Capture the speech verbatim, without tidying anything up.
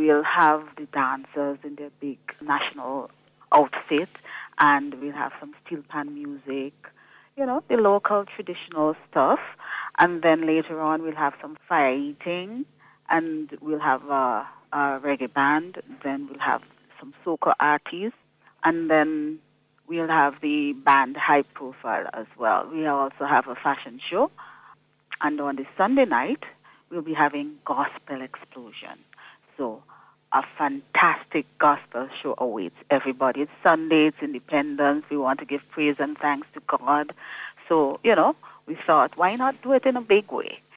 we'll have the dancers in their big national outfit, and we'll have some steel pan music, you know, the local traditional stuff. And then later on, we'll have some fire eating, and we'll have a, a reggae band. Then we'll have some soca artists, and then we'll have the band High Profile as well. We also have a fashion show, and on the Sunday night, we'll be having Gospel Explosion. So a fantastic gospel show awaits everybody. It's Sunday, it's Independence. We want to give praise and thanks to God. So, you know, we thought, why not do it in a big way?